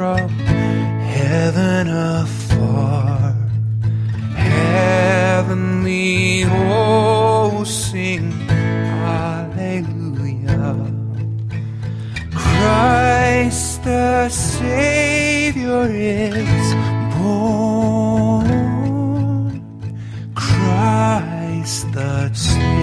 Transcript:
from heaven afar. Heavenly hosts sing Alleluia. Christ the Savior is born. Christ the Savior